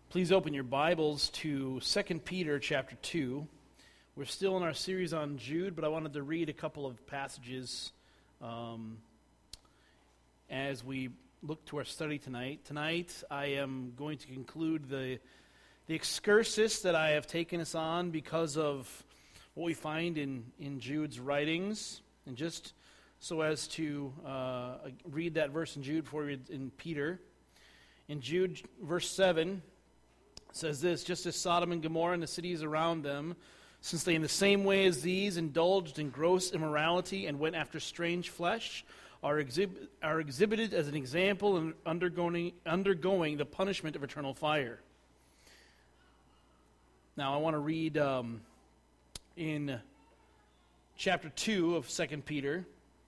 Please open your Bibles to 2 Peter chapter 2. We're still in our series on Jude, but I wanted to read a couple of passages as we look to our study tonight. Tonight, I am going to conclude the excursus that I have taken us on because of what we find in Jude's writings. And just so as to read that verse in Jude before we read in Peter. In Jude, verse 7, says this: just as Sodom and Gomorrah and the cities around them, since they in the same way as these indulged in gross immorality and went after strange flesh, are exhibited as an example in undergoing the punishment of eternal fire. Now I want to read in chapter 2 of 2 Peter,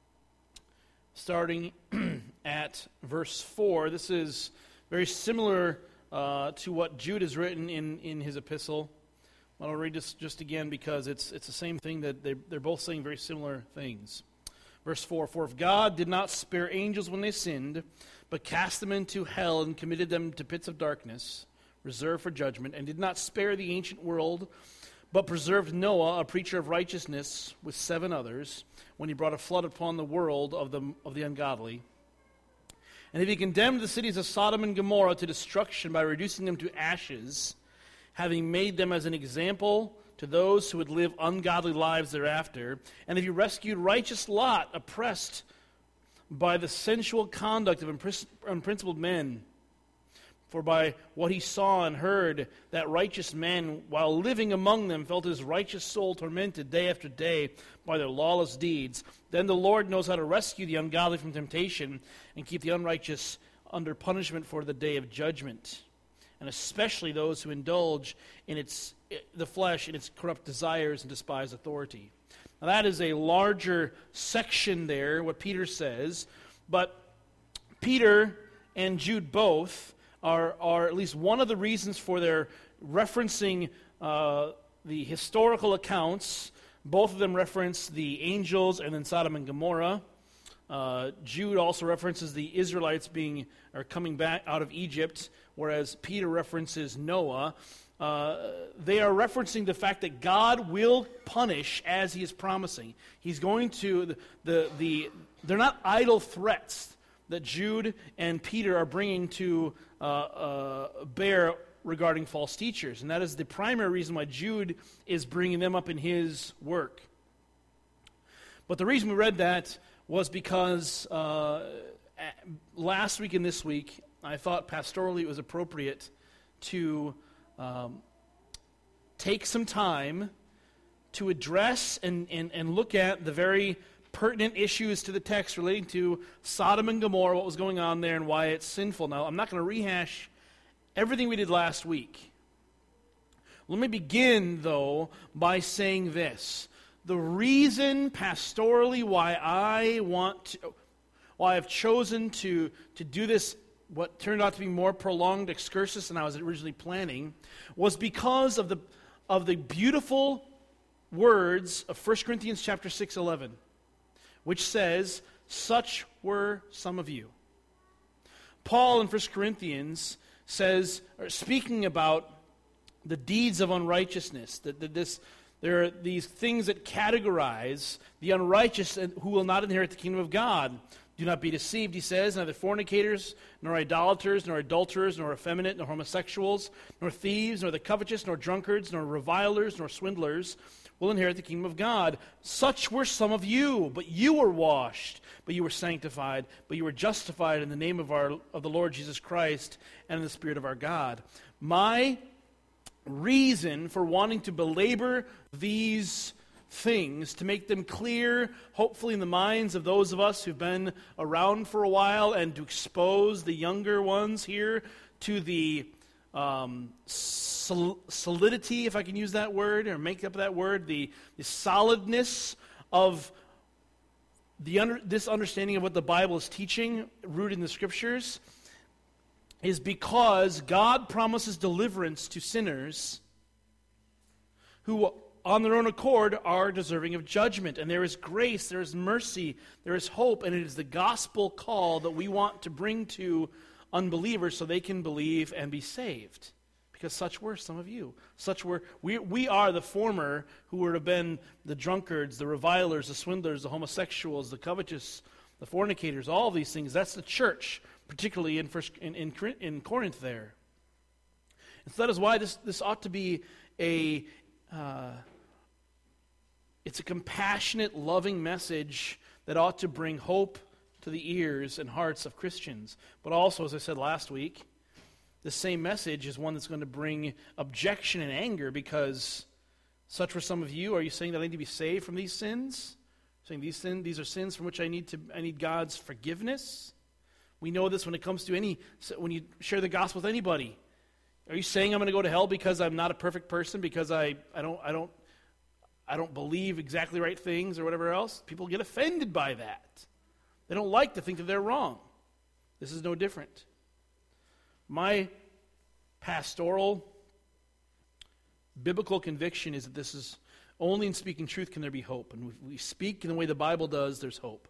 starting at verse 4. This is very similar to what Jude has written in his epistle. I'll read this just again because it's the same thing, that they're both saying very similar things. Verse 4, "For if God did not spare angels when they sinned, but cast them into hell and committed them to pits of darkness, reserved for judgment, and did not spare the ancient world, but preserved Noah, a preacher of righteousness, with 7 others, when he brought a flood upon the world of the ungodly. And if he condemned the cities of Sodom and Gomorrah to destruction by reducing them to ashes, having made them as an example to those who would live ungodly lives thereafter, and if he rescued righteous Lot, oppressed by the sensual conduct of unprincipled men, for by what he saw and heard, that righteous man, while living among them, felt his righteous soul tormented day after day by their lawless deeds, then the Lord knows how to rescue the ungodly from temptation and keep the unrighteous under punishment for the day of judgment, and especially those who indulge in the flesh in its corrupt desires and despise authority." Now that is a larger section there, what Peter says, but Peter and Jude both are at least one of the reasons for their referencing the historical accounts. Both of them reference the angels and then Sodom and Gomorrah. Jude also references the Israelites coming back out of Egypt, whereas Peter references Noah. They are referencing the fact that God will punish as he is promising. He's going to, they're not idle threats that Jude and Peter are bringing to bear regarding false teachers. And that is the primary reason why Jude is bringing them up in his work. But the reason we read that was because last week and this week, I thought pastorally it was appropriate to take some time to address and look at the very pertinent issues to the text relating to Sodom and Gomorrah, what was going on there, and why it's sinful. Now, I'm not going to rehash everything we did last week. Let me begin, though, by saying this. The reason pastorally why I've chosen to do this, what turned out to be more prolonged excursus than I was originally planning, was because of the beautiful words of 1 Corinthians chapter 6:11. Which says, "Such were some of you." Paul in 1 Corinthians says, speaking about the deeds of unrighteousness, there are these things that categorize the unrighteous who will not inherit the kingdom of God. "Do not be deceived," he says, "neither fornicators, nor idolaters, nor adulterers, nor effeminate, nor homosexuals, nor thieves, nor the covetous, nor drunkards, nor revilers, nor swindlers will inherit the kingdom of God. Such were some of you, but you were washed, but you were sanctified, but you were justified in the name of the Lord Jesus Christ and in the Spirit of our God." My reason for wanting to belabor these things, to make them clear, hopefully in the minds of those of us who've been around for a while, and to expose the younger ones here to the solidity, if I can use that word, or make up that word, the solidness of this understanding of what the Bible is teaching, rooted in the Scriptures, is because God promises deliverance to sinners who on their own accord are deserving of judgment. And there is grace, there is mercy, there is hope, and it is the gospel call that we want to bring to unbelievers so they can believe and be saved. because such were some of you. We are the former, who would have been the drunkards, the revilers, the swindlers, the homosexuals, the covetous, the fornicators, all of these things. That's the church, particularly in Corinth there. And so that is why this ought to be it's a compassionate, loving message that ought to bring hope to the ears and hearts of Christians. But also, as I said last week, the same message is one that's going to bring objection and anger, because such were some of you. Are you saying that I need to be saved from these sins? Saying these are sins from which I need God's forgiveness? We know this when it comes to when you share the gospel with anybody. Are you saying I'm going to go to hell because I'm not a perfect person, because I don't believe exactly right things or whatever else? People get offended by that. They don't like to think that they're wrong. This is no different. My pastoral, biblical conviction is that this is only in speaking truth can there be hope. And if we speak in the way the Bible does, there's hope.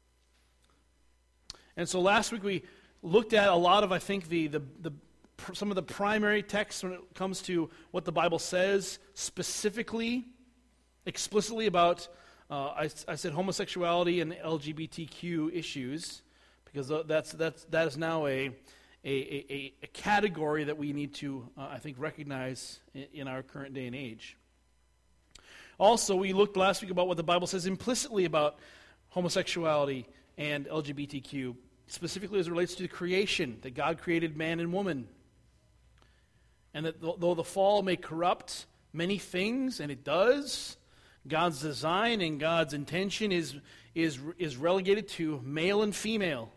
And so last week we looked at a lot of, I think, some of the primary texts when it comes to what the Bible says specifically, explicitly about, I said homosexuality and LGBTQ issues, because that is now a category that we need to, I think, recognize in our current day and age. Also, we looked last week about what the Bible says implicitly about homosexuality and LGBTQ, specifically as it relates to the creation, that God created man and woman. And that though the fall may corrupt many things, and it does, God's design and God's intention is relegated to male and female.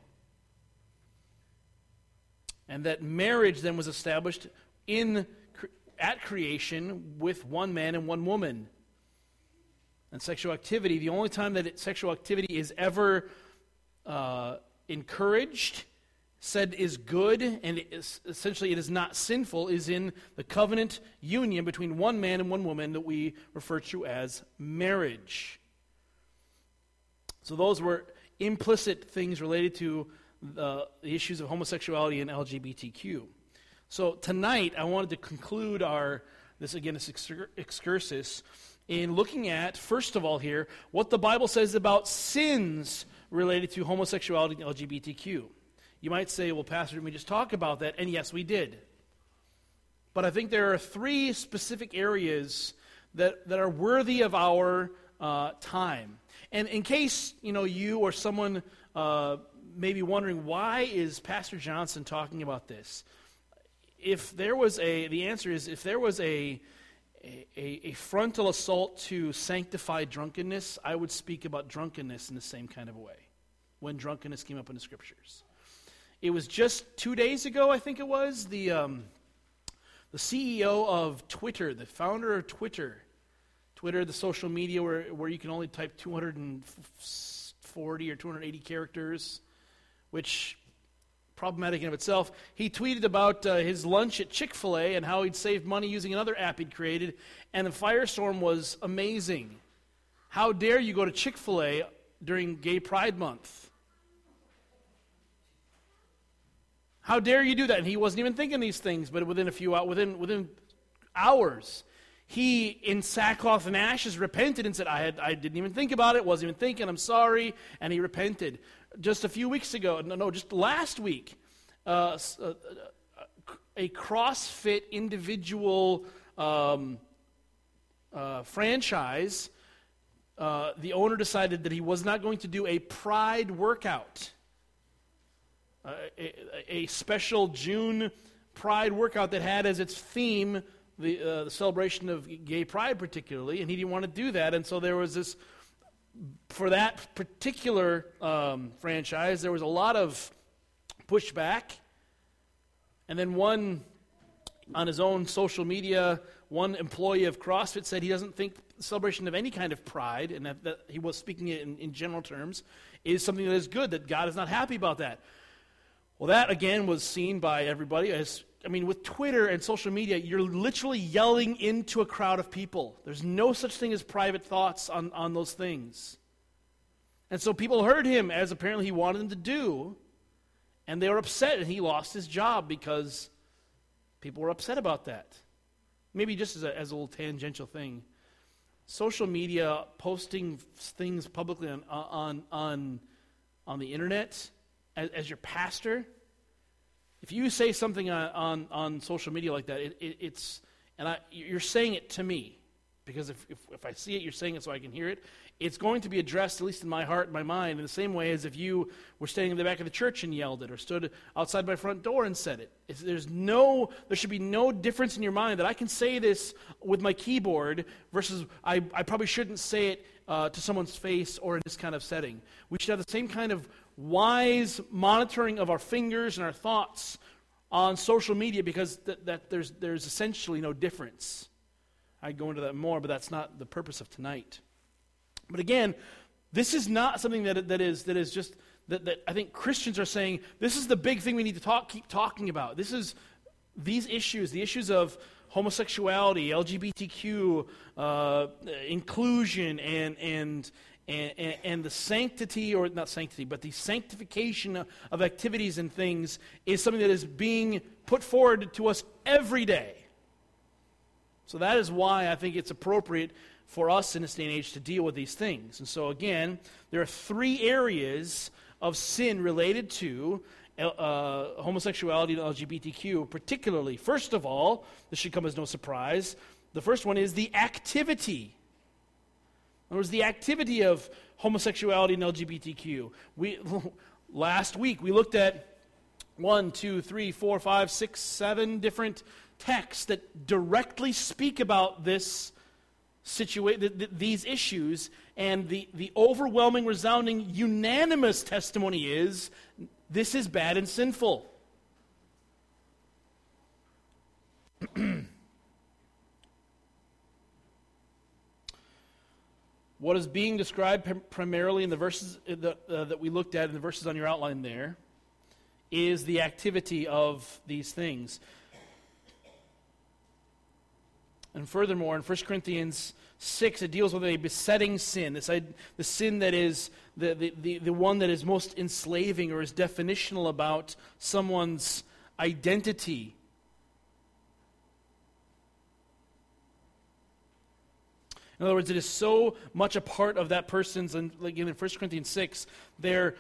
And that marriage then was established at creation with one man and one woman. And sexual activity, the only time that sexual activity is ever encouraged, said is good, and essentially it is not sinful, is in the covenant union between one man and one woman that we refer to as marriage. So those were implicit things related to the issues of homosexuality and LGBTQ. So tonight I wanted to conclude this excursus in looking at, first of all here, what the Bible says about sins related to homosexuality and LGBTQ. You might say, well, Pastor, didn't we just talk about that? And yes, we did. But I think there are three specific areas that are worthy of our time. And in case you or someone may be wondering, why is Pastor Johnson talking about this? The answer is, if there was a frontal assault to sanctify drunkenness, I would speak about drunkenness in the same kind of a way, when drunkenness came up in the Scriptures. It was just 2 days ago, I think it was, the CEO of Twitter, the founder of Twitter, the social media where you can only type 240 or 280 characters, which problematic in of itself. He tweeted about his lunch at Chick-fil-A and how he'd saved money using another app he'd created, and the firestorm was amazing. How dare you go to Chick-fil-A during Gay Pride Month? How dare you do that? And he wasn't even thinking these things, but within hours, he, in sackcloth and ashes, repented and said, I didn't even think about it, wasn't even thinking, I'm sorry, and he repented. Just a few weeks ago, just last week, a CrossFit individual franchise, the owner decided that he was not going to do a Pride workout. A special June Pride workout that had as its theme the celebration of Gay Pride particularly, and he didn't want to do that, and so there was this, for that particular franchise, there was a lot of pushback, and then on his own social media, one employee of CrossFit said he doesn't think the celebration of any kind of pride, and that he was speaking it in general terms, is something that is good, that God is not happy about that. Well, that, again, was seen by everybody as, with Twitter and social media, you're literally yelling into a crowd of people. There's no such thing as private thoughts on those things. And so people heard him, as apparently he wanted them to do, and they were upset, and he lost his job because People were upset about that. Maybe just as a little tangential thing. Social media, posting things publicly on the internet as your pastor, if you say something on social media like that, you're saying it to me, because if I see it, you're saying it so I can hear it. It's going to be addressed, at least in my heart and my mind, in the same way as if you were standing in the back of the church and yelled it, or stood outside my front door and said it. There should be no difference in your mind that I can say this with my keyboard versus I probably shouldn't say it to someone's face or in this kind of setting. We should have the same kind of wise monitoring of our fingers and our thoughts on social media, because there's essentially no difference. I'd go into that more, but that's not the purpose of tonight. But again, this is not something that is just that I think Christians are saying, this is the big thing we need to keep talking about. This is these issues, the issues of homosexuality, LGBTQ, inclusion, and the sanctity, or not sanctity, but the sanctification of activities and things is something that is being put forward to us every day. So that is why I think it's appropriate for us in this day and age to deal with these things. And so again, there are three areas of sin related to homosexuality and LGBTQ particularly. First of all, this should come as no surprise, the first one is the activity. In other words, the activity of homosexuality and LGBTQ. Last week we looked at 1, 2, 3, 4, 5, 6, 7 different texts that directly speak about this these issues, and the overwhelming, resounding, unanimous testimony is this is bad and sinful. What is being described primarily in the verses that we looked at, in the verses on your outline there, is the activity of these things. And furthermore, in 1 Corinthians 6, it deals with a besetting sin, the sin that is the one that is most enslaving or is definitional about someone's identity. In other words, it is so much a part of that person's, and again in 1 Corinthians 6, their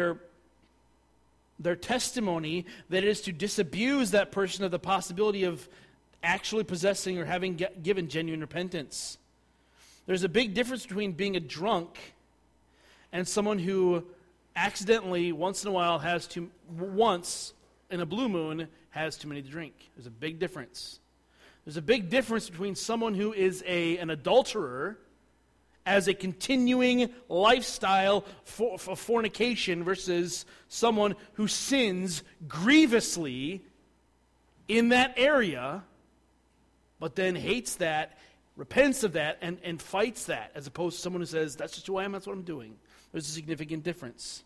testimony that it is to disabuse that person of the possibility of actually possessing or having given genuine repentance. There's a big difference between being a drunk and someone who accidentally, once in a while, once in a blue moon, has too many to drink. There's a big difference. There's a big difference between someone who is an adulterer as a continuing lifestyle of fornication versus someone who sins grievously in that area, but then hates that, repents of that, and fights that, as opposed to someone who says, that's just who I am, that's what I'm doing. There's a significant difference.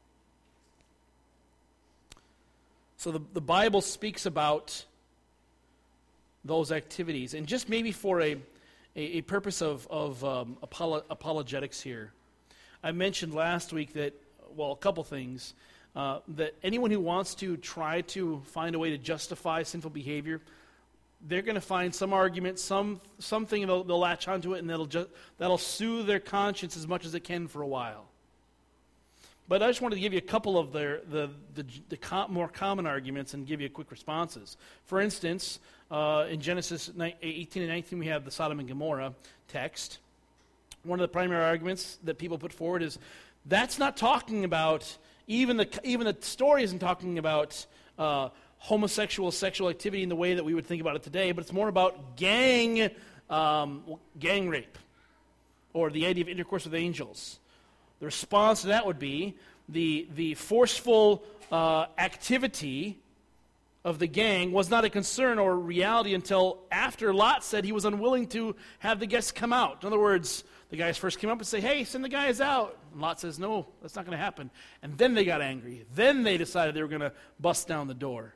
So the Bible speaks about those activities, and just maybe for a purpose of apologetics here. I mentioned last week that, a couple things, that anyone who wants to try to find a way to justify sinful behavior, they're going to find some argument, something they'll latch onto it, and that'll soothe their conscience as much as it can for a while. But I just wanted to give you a couple of the more common arguments and give you quick responses. For instance, in Genesis 18 and 19, we have the Sodom and Gomorrah text. One of the primary arguments that people put forward is that's not talking about, even the story isn't talking about homosexual sexual activity in the way that we would think about it today, but it's more about gang rape, or the idea of intercourse with angels. The response to that would be the forceful activity of the gang was not a concern or a reality until after Lot said he was unwilling to have the guests come out. In other words, the guys first came up and say, hey, send the guys out. And Lot says, no, that's not going to happen. And then they got angry. Then they decided they were going to bust down the door.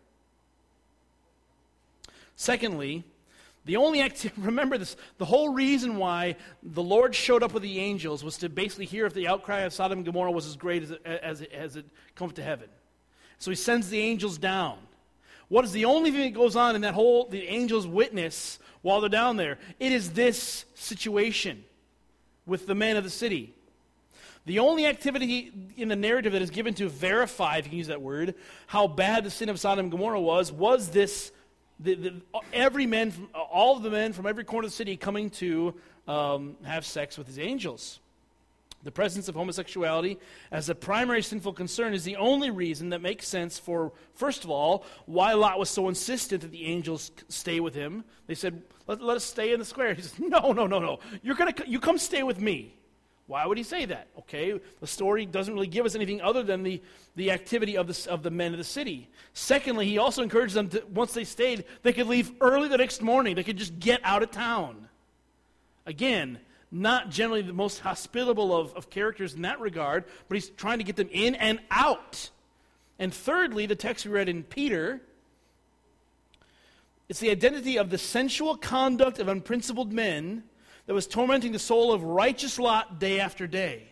Secondly, remember this, the whole reason why the Lord showed up with the angels was to basically hear if the outcry of Sodom and Gomorrah was as great as it comes to heaven. So he sends the angels down. What is the only thing that goes on in the angels witness while they're down there? It is this situation with the men of the city. The only activity in the narrative that is given to verify, if you can use that word, how bad the sin of Sodom and Gomorrah was this, all of the men from every corner of the city coming to have sex with these angels. The presence of homosexuality as a primary sinful concern is the only reason that makes sense for, first of all, why Lot was so insistent that the angels stay with him. They said, let us stay in the square. He says, no. You come stay with me. Why would he say that? Okay, the story doesn't really give us anything other than the activity of the men of the city. Secondly, he also encouraged them to, once they stayed, they could leave early the next morning. They could just get out of town. Again, not generally the most hospitable of characters in that regard, but he's trying to get them in and out. And thirdly, the text we read in Peter, it's the identity of the sensual conduct of unprincipled men that was tormenting the soul of righteous Lot day after day.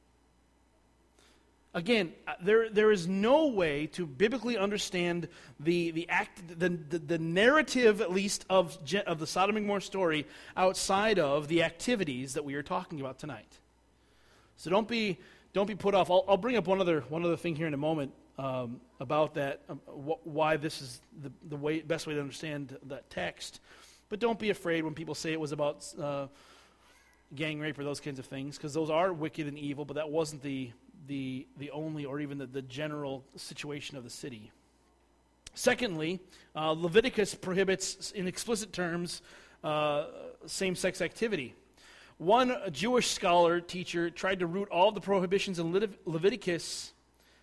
Again, there is no way to biblically understand the narrative, at least, of the Sodom and Gomorrah story outside of the activities that we are talking about tonight. So don't be put off. I'll bring up one other thing here in a moment about that, why this is the best way to understand that text. But don't be afraid when people say it was about gang rape or those kinds of things, because those are wicked and evil, but that wasn't the only or even the general situation of the city. Secondly, Leviticus prohibits in explicit terms same-sex activity. One Jewish scholar, teacher, tried to root all the prohibitions in Leviticus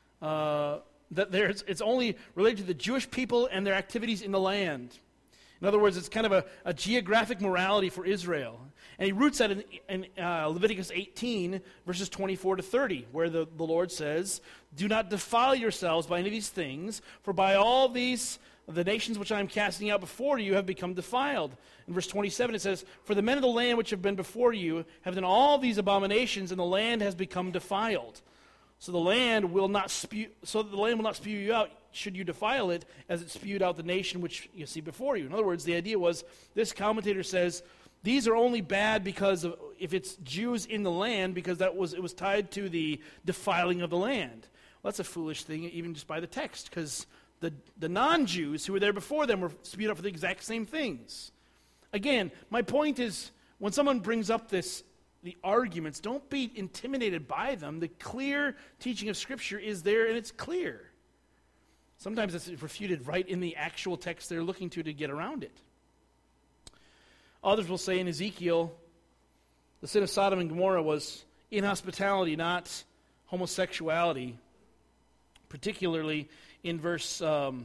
it's only related to the Jewish people and their activities in the land. In other words, it's kind of a geographic morality for Israel. And he roots that in Leviticus 18, verses 24 to 30, where the Lord says, "Do not defile yourselves by any of these things, for by all these the nations which I am casting out before you have become defiled." In verse 27 it says, "For the men of the land which have been before you have done all these abominations, and the land has become defiled. So the land will not spew you out, should you defile it, as it spewed out the nation which you see before you." In other words, the idea was, this commentator says, these are only bad because of, if it's Jews in the land, because it was tied to the defiling of the land. Well, that's a foolish thing, even just by the text, because the non-Jews who were there before them were spewed out for the exact same things. Again, my point is, when someone brings up the arguments, don't be intimidated by them. The clear teaching of Scripture is there, and it's clear. Sometimes it's refuted right in the actual text they're looking to get around it. Others will say in Ezekiel, the sin of Sodom and Gomorrah was inhospitality, not homosexuality. Particularly in verse in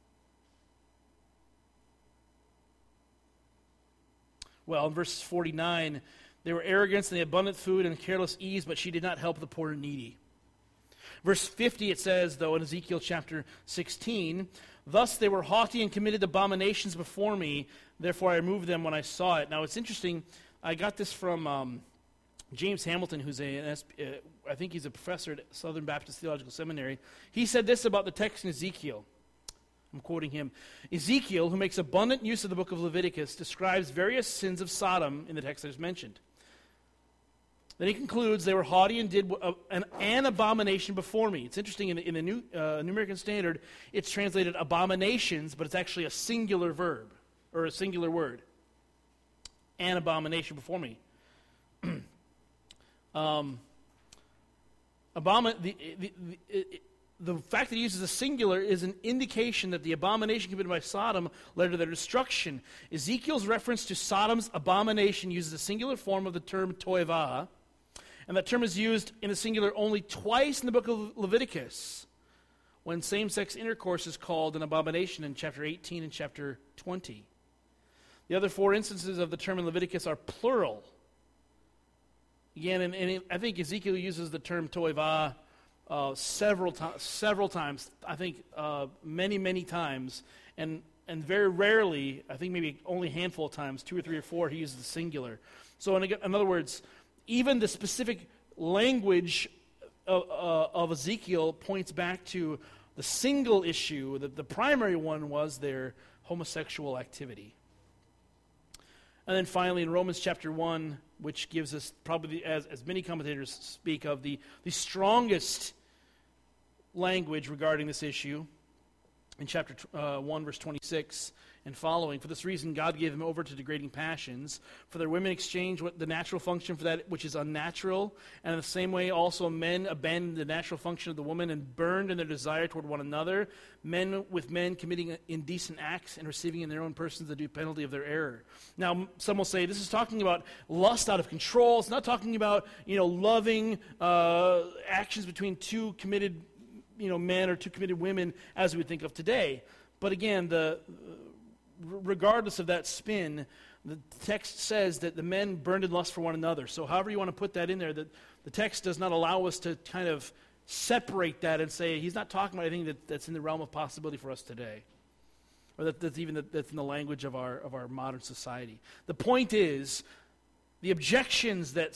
verse 49, they were arrogant in the abundant food and careless ease, but she did not help the poor and needy. Verse 50, it says, though, in Ezekiel chapter 16, "Thus they were haughty and committed abominations before me, therefore I removed them when I saw it." Now, it's interesting. I got this from James Hamilton, who's I think he's a professor at Southern Baptist Theological Seminary. He said this about the text in Ezekiel. I'm quoting him. "Ezekiel, who makes abundant use of the book of Leviticus, describes various sins of Sodom in the text that is mentioned. Then he concludes, they were haughty and did an abomination before me." It's interesting, in the New American Standard, it's translated abominations, but it's actually a singular verb, or a singular word. An abomination before me. The fact that he uses a singular is an indication that the abomination committed by Sodom led to their destruction. Ezekiel's reference to Sodom's abomination uses a singular form of the term toivah, and that term is used in the singular only twice in the book of Leviticus, when same-sex intercourse is called an abomination in chapter 18 and chapter 20. The other 4 instances of the term in Leviticus are plural. Again, and I think Ezekiel uses the term toivah several times. I think many times, and very rarely, I think maybe only a handful of times, 2 or 3 or 4, he uses the singular. So in other words, even the specific language of Ezekiel points back to the single issue, the primary one, was their homosexual activity. And then finally, in Romans chapter 1, which gives us probably, as many commentators speak of, the strongest language regarding this issue, in chapter 1, verse 26 and following. For this reason, God gave them over to degrading passions. For their women exchanged the natural function for that which is unnatural. And in the same way, also men abandoned the natural function of the woman and burned in their desire toward one another. Men with men committing indecent acts and receiving in their own persons the due penalty of their error. Now, some will say this is talking about lust out of control. It's not talking about, loving actions between two committed men or two committed women as we would think of today. But again, regardless of that spin, the text says that the men burned in lust for one another. So however you want to put that in there, the text does not allow us to kind of separate that and say he's not talking about anything that's in the realm of possibility for us today, or that's in the language of our modern society. The point is, the objections that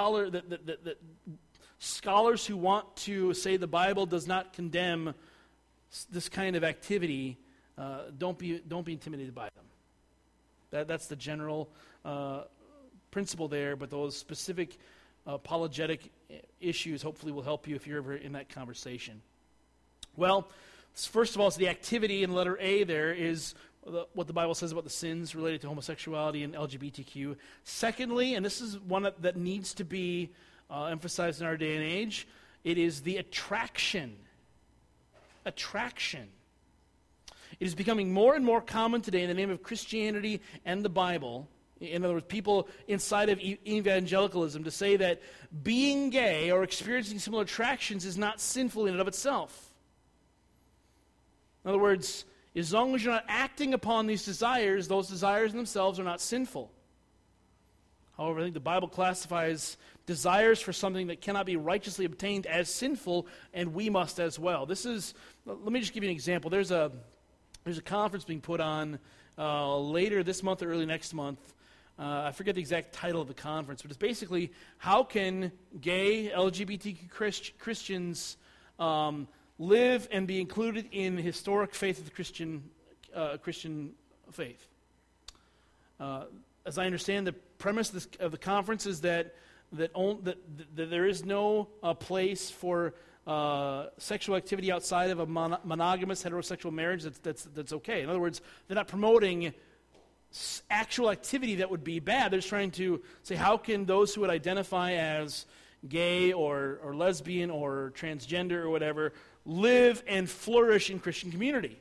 scholars who want to say the Bible does not condemn this kind of activity, don't be intimidated by them. That's the general principle there, but those specific apologetic issues hopefully will help you if you're ever in that conversation. Well, first of all, it's the activity in letter A there is what the Bible says about the sins related to homosexuality and LGBTQ. Secondly, and this is one that needs to be emphasized in our day and age, it is the attraction. Attraction. It is becoming more and more common today in the name of Christianity and the Bible, in other words, people inside of evangelicalism, to say that being gay or experiencing similar attractions is not sinful in and of itself. In other words, as long as you're not acting upon these desires, those desires in themselves are not sinful. However, I think the Bible classifies desires for something that cannot be righteously obtained as sinful, and we must as well. Let me just give you an example. There's a conference being put on later this month or early next month. I forget the exact title of the conference, but it's basically how can gay LGBTQ Christians live and be included in the historic faith of the Christian faith. As I understand, the premise of the conference is that there is no place for sexual activity outside of a monogamous heterosexual marriage that's okay. In other words, they're not promoting actual activity that would be bad. They're just trying to say, how can those who would identify as gay or lesbian or transgender or whatever live and flourish in Christian community?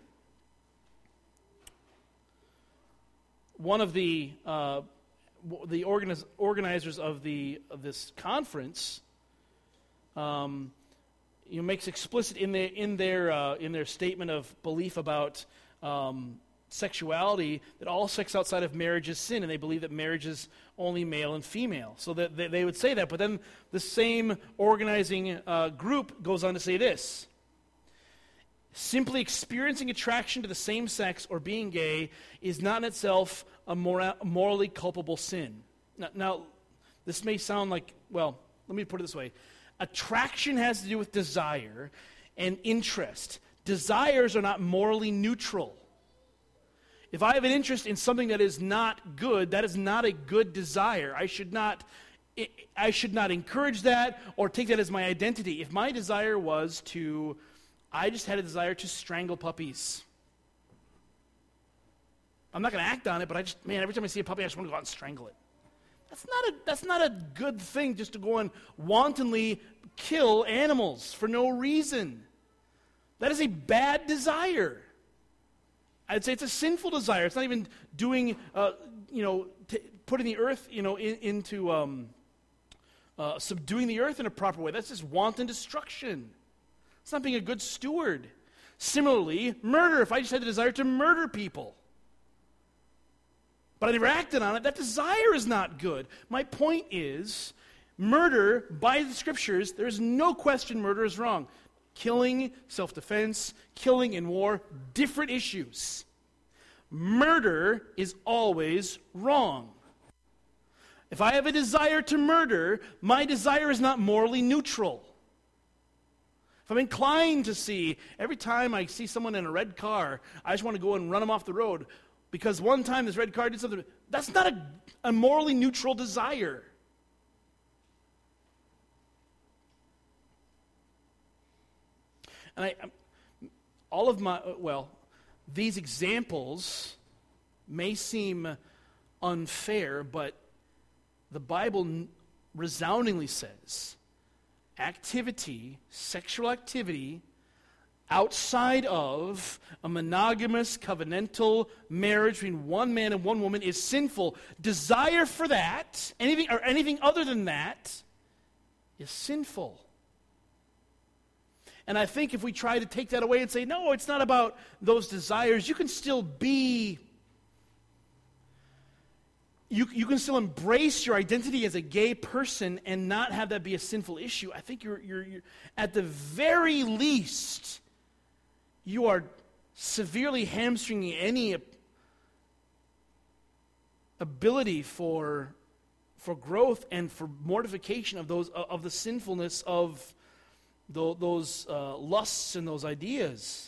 One of the organizers of this conference makes explicit in their statement of belief about sexuality that all sex outside of marriage is sin, and they believe that marriage is only male and female. So that they would say that, but then the same organizing group goes on to say this: simply experiencing attraction to the same sex or being gay is not in itself a morally culpable sin. Now, this may sound like, well, let me put it this way. Attraction has to do with desire and interest. Desires are not morally neutral. If I have an interest in something that is not good, that is not a good desire. I should not encourage that or take that as my identity. If my desire was I just had a desire to strangle puppies. I'm not going to act on it, but every time I see a puppy, I just want to go out and strangle it. That's not a good thing, just to go and wantonly kill animals for no reason. That is a bad desire. I'd say it's a sinful desire. It's not even doing, putting the earth, into subduing the earth in a proper way. That's just wanton destruction. It's not being a good steward. Similarly, murder. If I just had the desire to murder people, but I never acted on it, that desire is not good. My point is, murder, by the Scriptures, there's no question murder is wrong. Killing, self-defense, killing in war, different issues. Murder is always wrong. If I have a desire to murder, my desire is not morally neutral. If if I'm inclined to see, every time I see someone in a red car, I just want to go and run them off the road because one time this red car did something, that's not a morally neutral desire. And these examples may seem unfair, but the Bible resoundingly says sexual activity outside of a monogamous covenantal marriage between one man and one woman is sinful. Desire for that, anything other than that, is sinful. And I think if we try to take that away and say, no, it's not about those desires, you can still be, you can still embrace your identity as a gay person and not have that be a sinful issue. I think you're at the very least, you are severely hamstringing any ability for growth and for mortification of the sinfulness of those lusts and those ideas.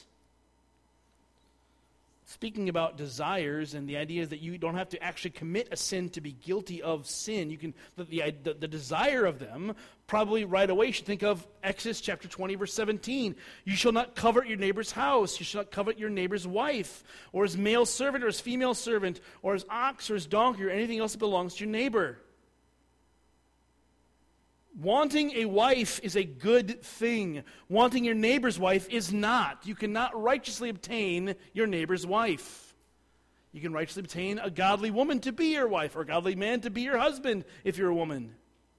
Speaking about desires and the idea that you don't have to actually commit a sin to be guilty of sin, you can the desire of them probably right away should think of Exodus chapter 20 verse 17. You shall not covet your neighbor's house. You shall not covet your neighbor's wife, or his male servant, or his female servant, or his ox, or his donkey, or anything else that belongs to your neighbor. Wanting a wife is a good thing. Wanting your neighbor's wife is not. You cannot righteously obtain your neighbor's wife. You can righteously obtain a godly woman to be your wife, or a godly man to be your husband if you're a woman.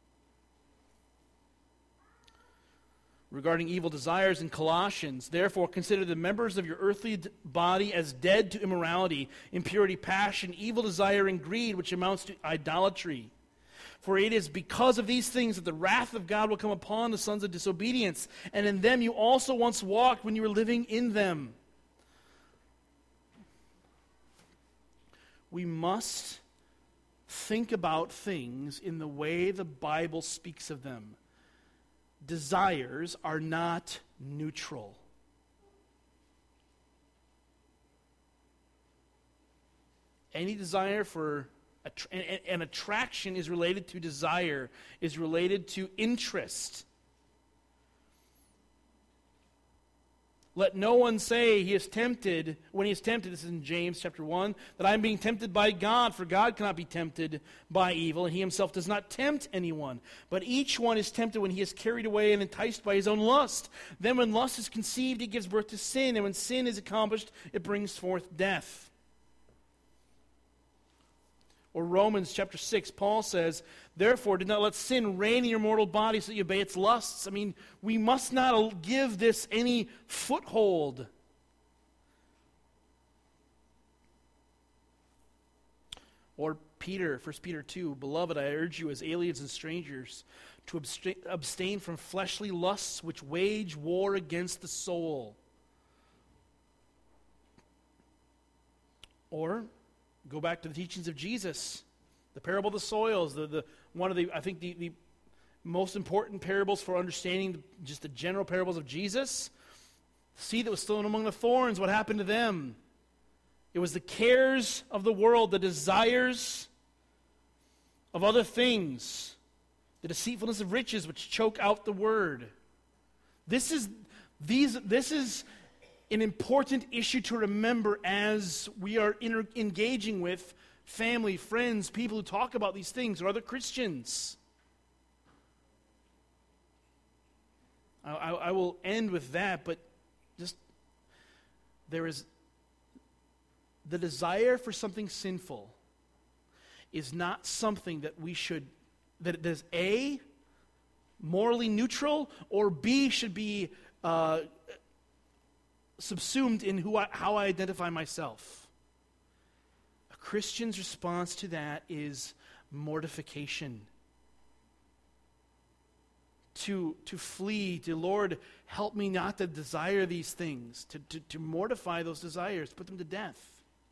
Regarding evil desires in Colossians, therefore consider the members of your earthly body as dead to immorality, impurity, passion, evil desire, and greed, which amounts to idolatry. For it is because of these things that the wrath of God will come upon the sons of disobedience. And in them you also once walked when you were living in them. We must think about things in the way the Bible speaks of them. Desires are not neutral. Any desire for an attraction is related to desire, is related to interest. Let no one say he is tempted, when he is tempted, this is in James chapter 1, that I am being tempted by God, for God cannot be tempted by evil, and he himself does not tempt anyone. But each one is tempted when he is carried away and enticed by his own lust. Then when lust is conceived, it gives birth to sin, and when sin is accomplished, it brings forth death. Or Romans chapter 6, Paul says, therefore, do not let sin reign in your mortal body so that you obey its lusts. I mean, we must not give this any foothold. Or Peter, 1 Peter 2, beloved, I urge you as aliens and strangers to abstain from fleshly lusts which wage war against the soul. Or go back to the teachings of Jesus, the parable of the soils, one of the most important parables for understanding just the general parables of Jesus. The seed that was sown among the thorns, what happened to them? It was the cares of the world, the desires of other things, the deceitfulness of riches which choke out the word. This is an important issue to remember as we are engaging with family, friends, people who talk about these things, or other Christians. I will end with that, but just there is the desire for something sinful is not something that that is A, morally neutral, or B, should be subsumed in how I identify myself. A Christian's response to that is mortification. To flee, to Lord, help me not to desire these things, to mortify those desires, put them to death.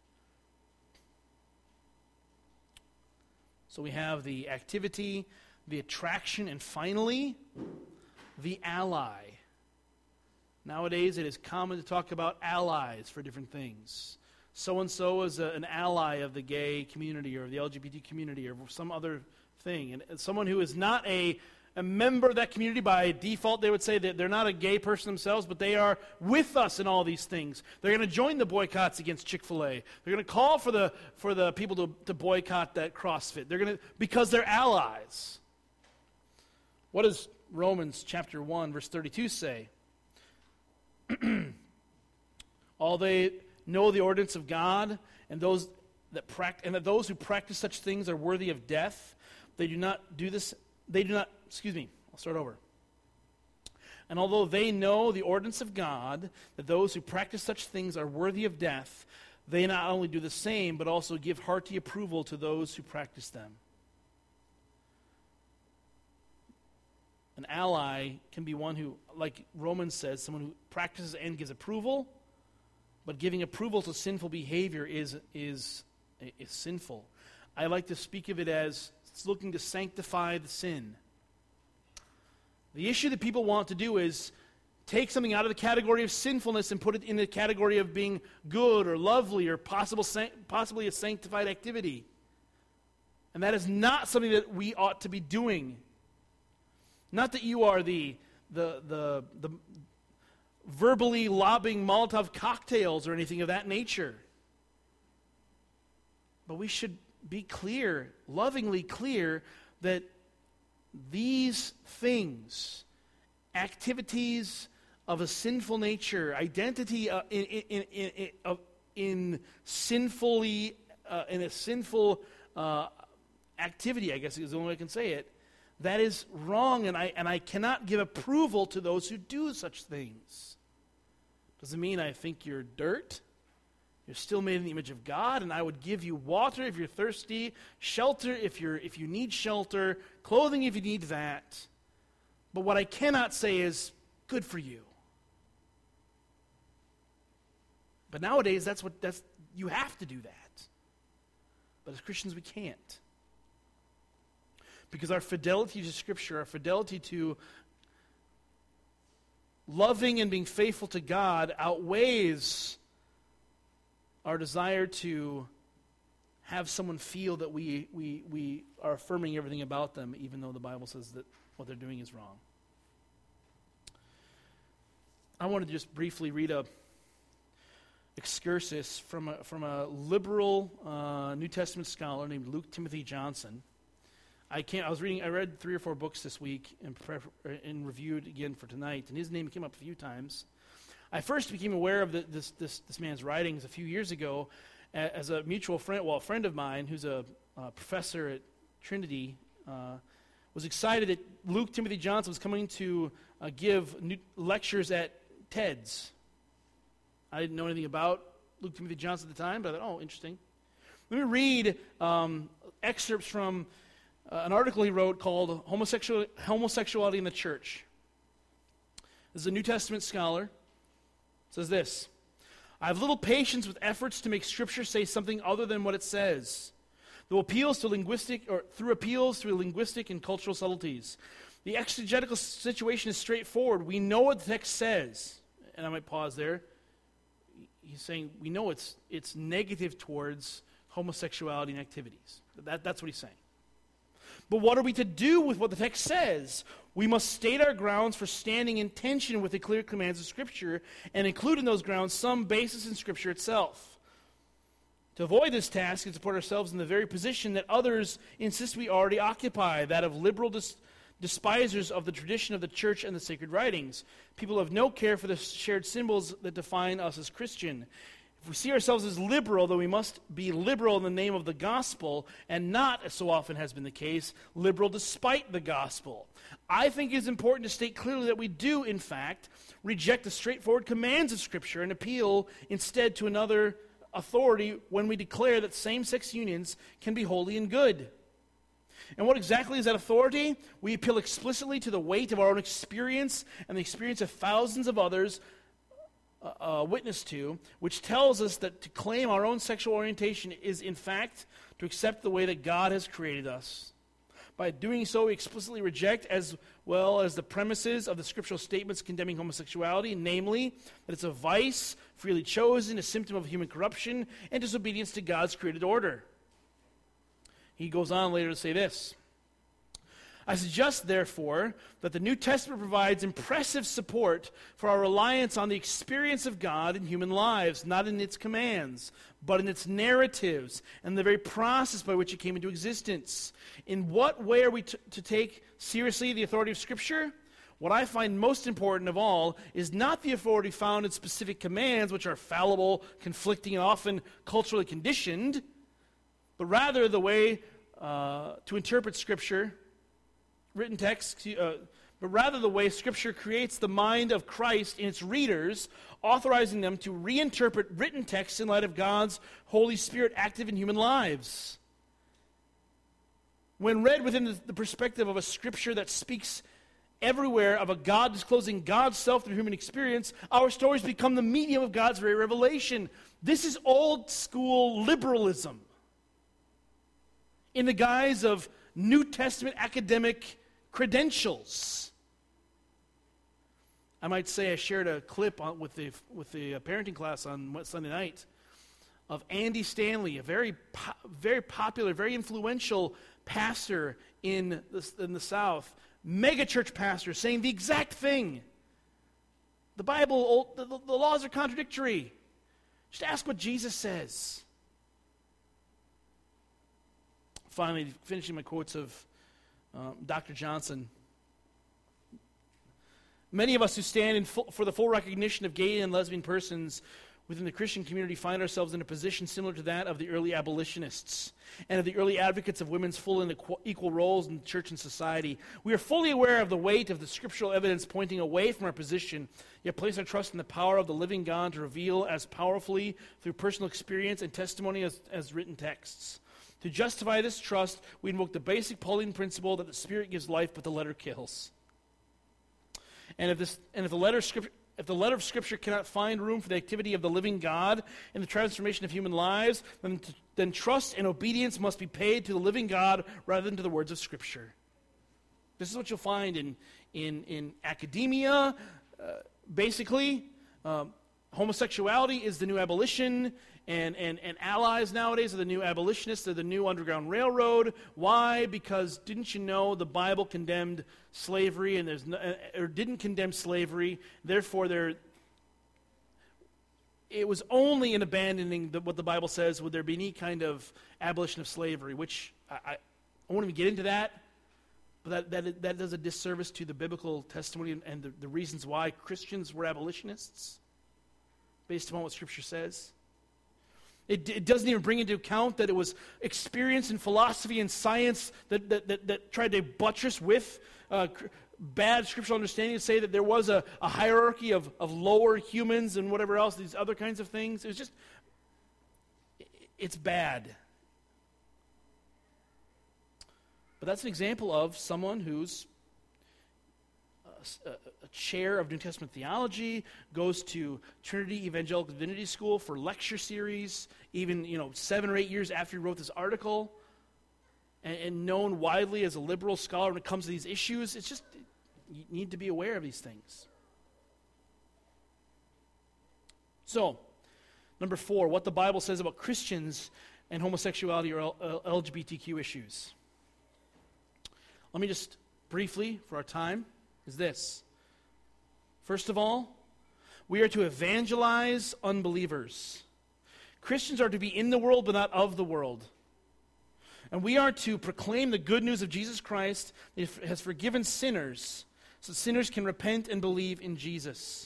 So we have the activity, the attraction, and finally, the ally. Nowadays, it is common to talk about allies for different things. So-and-so is an ally of the gay community or the LGBT community or some other thing. And someone who is not a member of that community by default, they would say that they're not a gay person themselves, but they are with us in all these things. They're going to join the boycotts against Chick-fil-A. They're going to call for the people to boycott that CrossFit. They're going to, because they're allies. What does Romans chapter 1, verse 32 say? All they know the ordinance of God, and that those who practice such things are worthy of death. They do not do this. I'll start over. And although they know the ordinance of God, that those who practice such things are worthy of death, they not only do the same, but also give hearty approval to those who practice them. An ally can be one who, like Romans says, someone who practices and gives approval, but giving approval to sinful behavior is sinful. I like to speak of it as it's looking to sanctify the sin. The issue that people want to do is take something out of the category of sinfulness and put it in the category of being good or lovely or possibly a sanctified activity. And that is not something that we ought to be doing. Not that you are the verbally lobbing Molotov cocktails or anything of that nature. But we should be clear, lovingly clear, that these things, activities of a sinful nature, identity in a sinful activity, I guess is the only way I can say it, that is wrong, and I cannot give approval to those who do such things. Doesn't mean I think you're dirt. You're still made in the image of God, and I would give you water if you're thirsty, shelter if you need shelter, clothing if you need that. But what I cannot say is good for you. But nowadays, you have to do that. But as Christians, we can't. Because our fidelity to Scripture, our fidelity to loving and being faithful to God outweighs our desire to have someone feel that we are affirming everything about them, even though the Bible says that what they're doing is wrong. I want to just briefly read a excursus from a liberal New Testament scholar named Luke Timothy Johnson. I read 3 or 4 books this week and reviewed again for tonight, and his name came up a few times. I first became aware of this man's writings a few years ago as a mutual friend, a friend of mine who's a professor at Trinity, was excited that Luke Timothy Johnson was coming to give lectures at TEDS. I didn't know anything about Luke Timothy Johnson at the time, but I thought, oh, interesting. Let me read excerpts from an article he wrote called Homosexuality in the Church. This is a New Testament scholar. It says this: I have little patience with efforts to make Scripture say something other than what it says, through appeals to linguistic and cultural subtleties. The exegetical situation is straightforward. We know what the text says. And I might pause there. He's saying we know it's negative towards homosexuality and activities. That's what he's saying. But what are we to do with what the text says? We must state our grounds for standing in tension with the clear commands of Scripture and include in those grounds some basis in Scripture itself. To avoid this task and support ourselves in the very position that others insist we already occupy, that of liberal despisers of the tradition of the church and the sacred writings. People have no care for the shared symbols that define us as Christian. If we see ourselves as liberal, then we must be liberal in the name of the gospel and not, as so often has been the case, liberal despite the gospel. I think it is important to state clearly that we do, in fact, reject the straightforward commands of Scripture and appeal instead to another authority when we declare that same-sex unions can be holy and good. And what exactly is that authority? We appeal explicitly to the weight of our own experience and the experience of thousands of others witness to, which tells us that to claim our own sexual orientation is in fact to accept the way that God has created us. By doing so, we explicitly reject as well as the premises of the scriptural statements condemning homosexuality, namely, that it's a vice, freely chosen, a symptom of human corruption, and disobedience to God's created order. He goes on later to say this. I suggest, therefore, that the New Testament provides impressive support for our reliance on the experience of God in human lives, not in its commands, but in its narratives and the very process by which it came into existence. In what way are we to take seriously the authority of Scripture? What I find most important of all is not the authority found in specific commands, which are fallible, conflicting, and often culturally conditioned, but rather the way to interpret Scripture, written text, but rather the way Scripture creates the mind of Christ in its readers, authorizing them to reinterpret written texts in light of God's Holy Spirit active in human lives. When read within the perspective of a Scripture that speaks everywhere of a God disclosing God's self through human experience, our stories become the medium of God's very revelation. This is old school liberalism in the guise of New Testament academic credentials. I might say I shared a clip with the parenting class on Sunday night of Andy Stanley, a very popular, very influential pastor in the South, megachurch pastor, saying the exact thing. The Bible, the laws are contradictory. Just ask what Jesus says. Finally, finishing my quotes of Dr. Johnson. Many of us who stand for the full recognition of gay and lesbian persons within the Christian community find ourselves in a position similar to that of the early abolitionists and of the early advocates of women's full and equal roles in church and society. We are fully aware of the weight of the scriptural evidence pointing away from our position, yet place our trust in the power of the living God to reveal as powerfully through personal experience and testimony as written texts. To justify this trust, we invoke the basic Pauline principle that the Spirit gives life, but the letter kills. And if the letter of Scripture cannot find room for the activity of the living God in the transformation of human lives, then trust and obedience must be paid to the living God rather than to the words of Scripture. This is what you'll find in academia. Basically, homosexuality is the new abolition. And allies nowadays are the new abolitionists, they're the new Underground Railroad. Why? Because didn't you know the Bible condemned slavery and or didn't condemn slavery, therefore it was only in abandoning what the Bible says would there be any kind of abolition of slavery, which I won't even get into that, but that does a disservice to the biblical testimony and the reasons why Christians were abolitionists, based upon what Scripture says. It doesn't even bring into account that it was experience in philosophy and science that tried to buttress with bad scriptural understanding, to say that there was a hierarchy of lower humans and whatever else, these other kinds of things. It's bad. But that's an example of someone who's a chair of New Testament theology, goes to Trinity Evangelical Divinity School for lecture series, even 7 or 8 years after he wrote this article, and known widely as a liberal scholar when it comes to these issues. It's just, you need to be aware of these things. So, number 4, what the Bible says about Christians and homosexuality or LGBTQ issues. Let me just briefly, for our time, is this. First of all, we are to evangelize unbelievers. Christians are to be in the world, but not of the world. And we are to proclaim the good news of Jesus Christ that has forgiven sinners, so sinners can repent and believe in Jesus.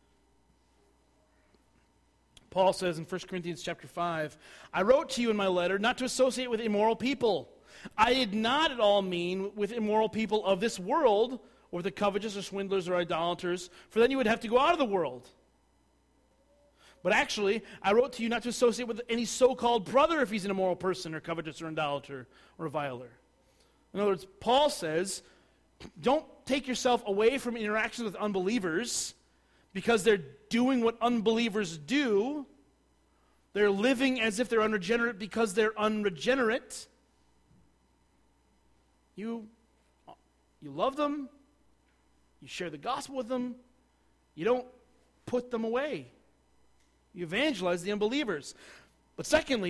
Paul says in 1 Corinthians chapter 5, I wrote to you in my letter not to associate with immoral people. I did not at all mean with immoral people of this world, or the covetous or swindlers or idolaters, for then you would have to go out of the world. But actually, I wrote to you not to associate with any so-called brother if he's an immoral person or covetous or idolater or reviler. In other words, Paul says, don't take yourself away from interactions with unbelievers because they're doing what unbelievers do. They're living as if they're unregenerate because they're unregenerate. You love them. You share the gospel with them. You don't put them away. You evangelize the unbelievers. But secondly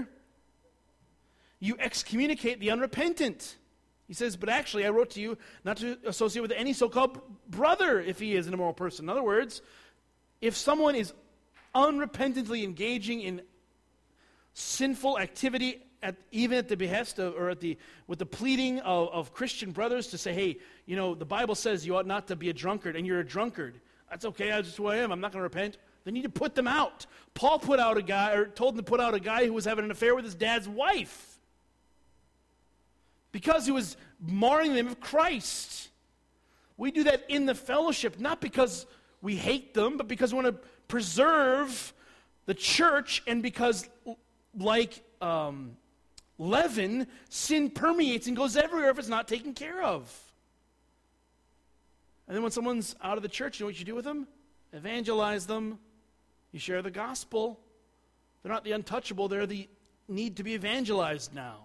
you excommunicate the unrepentant. He says, but actually I wrote to you not to associate with any so-called brother if he is an immoral person. In other words, if someone is unrepentantly engaging in sinful activity, even at the behest of, or with the pleading of Christian brothers to say, hey, the Bible says you ought not to be a drunkard, and you're a drunkard. That's okay, that's just who I am. I'm not going to repent. They need to put them out. Paul told them to put out a guy who was having an affair with his dad's wife because he was marring the name of Christ. We do that in the fellowship, not because we hate them, but because we want to preserve the church, and because, like leaven, sin permeates and goes everywhere if it's not taken care of. And then when someone's out of the church, you know what you do with them? Evangelize them. You share the gospel. They're not the untouchable, they're the need to be evangelized now.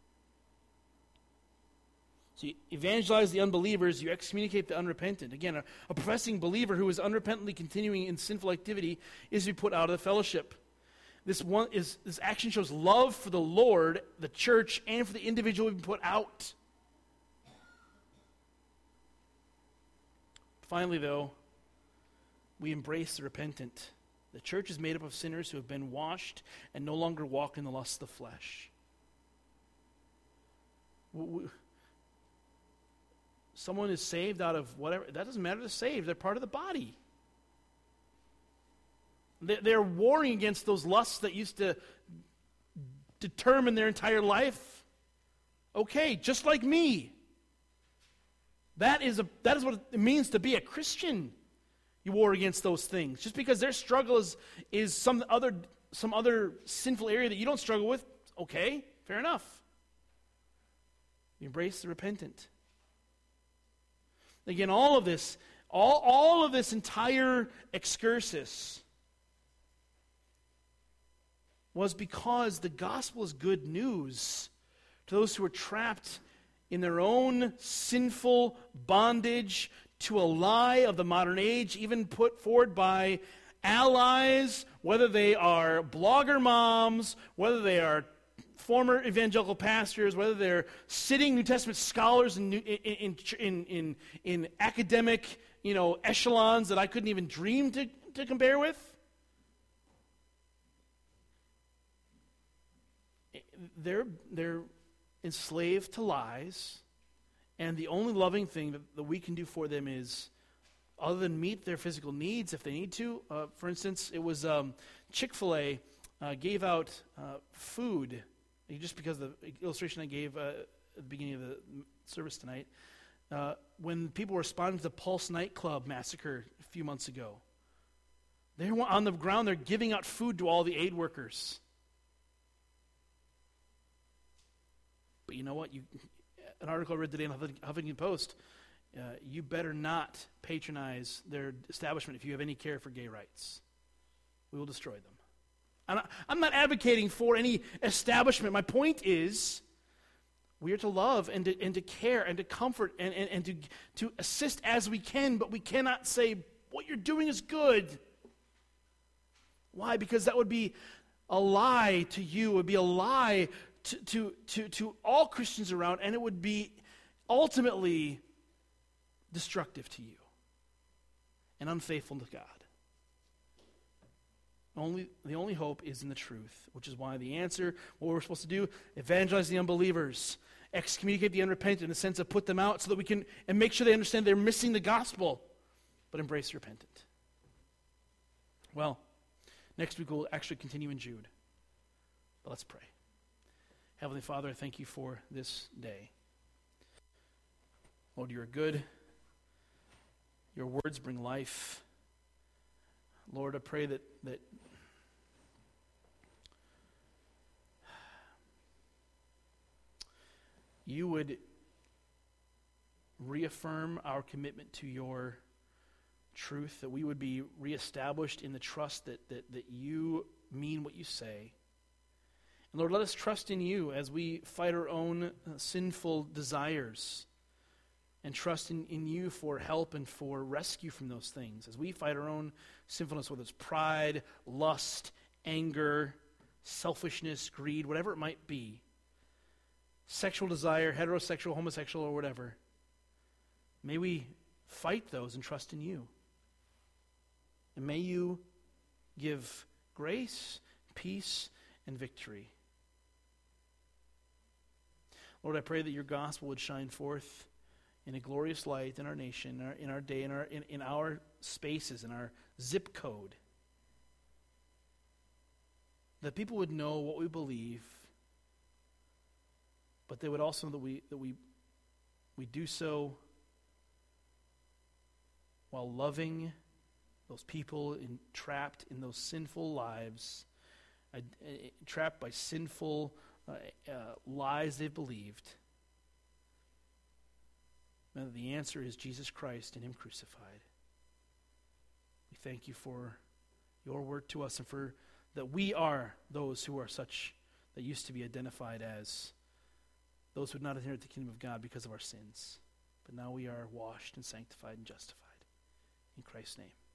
So you evangelize the unbelievers, you excommunicate the unrepentant. Again, a professing believer who is unrepentantly continuing in sinful activity is to be put out of the fellowship. This action shows love for the Lord, the church, and for the individual being put out. Finally, though, we embrace the repentant. The church is made up of sinners who have been washed and no longer walk in the lust of the flesh. Someone is saved out of whatever. That doesn't matter. They're saved. They're part of the body. They're warring against those lusts that used to determine their entire life. Okay, just like me. That is what it means to be a Christian. You war against those things. Just because their struggle is some other sinful area that you don't struggle with, okay, fair enough. You embrace the repentant. Again, all of this entire excursus was because the gospel is good news to those who are trapped in their own sinful bondage to a lie of the modern age, even put forward by allies, whether they are blogger moms, whether they are former evangelical pastors, whether they're sitting New Testament scholars in academic echelons that I couldn't even dream to compare with. They're enslaved to lies, and the only loving thing that we can do for them is, other than meet their physical needs if they need to. For instance, it was Chick-fil-A gave out food, just because of the illustration I gave at the beginning of the service tonight, when people were responding to the Pulse nightclub massacre a few months ago. They were on the ground, they're giving out food to all the aid workers. But you know what? An article I read today in Huffington Post, you better not patronize their establishment if you have any care for gay rights. We will destroy them. I'm not advocating for any establishment. My point is, we are to love and to care and to comfort and to assist as we can, but we cannot say, what you're doing is good. Why? Because that would be a lie to you. It would be a lie to all Christians around, and it would be ultimately destructive to you and unfaithful to God. The only hope is in the truth, which is why the answer, what we're supposed to do, evangelize the unbelievers, excommunicate the unrepentant in the sense of put them out so that we can, and make sure they understand they're missing the gospel, but embrace the repentant. Well, next week we'll actually continue in Jude. But let's pray. Heavenly Father, I thank you for this day. Lord, you are good. Your words bring life. Lord, I pray that you would reaffirm our commitment to your truth, that we would be reestablished in the trust that you mean what you say. Lord, let us trust in you as we fight our own sinful desires, and trust in you for help and for rescue from those things. As we fight our own sinfulness, whether it's pride, lust, anger, selfishness, greed, whatever it might be, sexual desire, heterosexual, homosexual, or whatever, may we fight those and trust in you. And may you give grace, peace, and victory. Lord, I pray that your gospel would shine forth in a glorious light in our nation, in our day, in our spaces, in our zip code. That people would know what we believe, but they would also know that we do so while loving those people trapped in those sinful lives, trapped by sinful lies they've believed. And the answer is Jesus Christ and him crucified. We thank you for your word to us, and for that we are those who are such, that used to be identified as those who would not inherit the kingdom of God because of our sins. But now we are washed and sanctified and justified. In Christ's name.